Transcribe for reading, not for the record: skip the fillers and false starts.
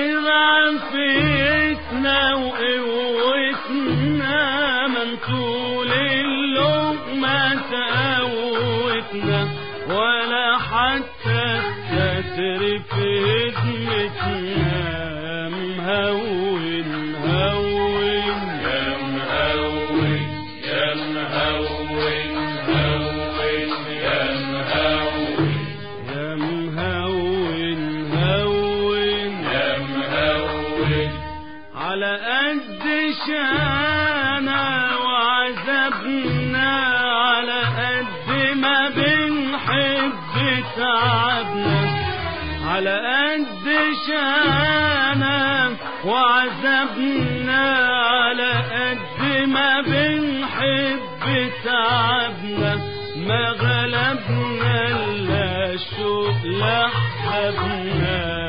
عافيتنا وقوتنا من طول اللقمة تقوتنا ولا حتى الستر في هدمتنا. مهون هون يا مهون يا مهون هون يا مهون يا مهون هون يا مهون على قد شانا وعذبنا على قد ما بنحب تعبنا. على قد شانا وعذبنا على قد ما بنحب تعبنا. ما غلبنا إلا الشوق لحبنا.